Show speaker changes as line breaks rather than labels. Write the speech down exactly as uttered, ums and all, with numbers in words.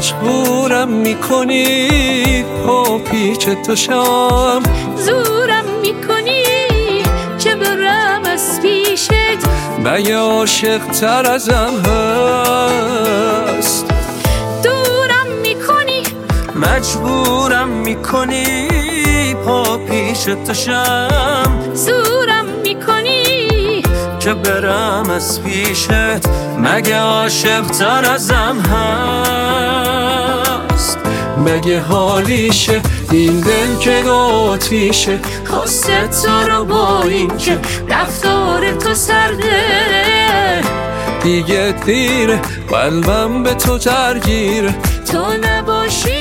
مجبورم میکنی پا پیش تو شام،
زورم میکنی که برم از پیشت.
مگه عاشق تر ازم هست؟
دورم میکنی
مجبورم میکنی پا پیش تو شم،
زورم میکنی
که برم از پیشت. مگه عاشق تر ازم هست؟ مگه حالیشه این دل که آتیشه، خواسته تو رو با این که
رفتار تو سرده.
دیگه دیره قلبم به تو درگیره،
تو نباشی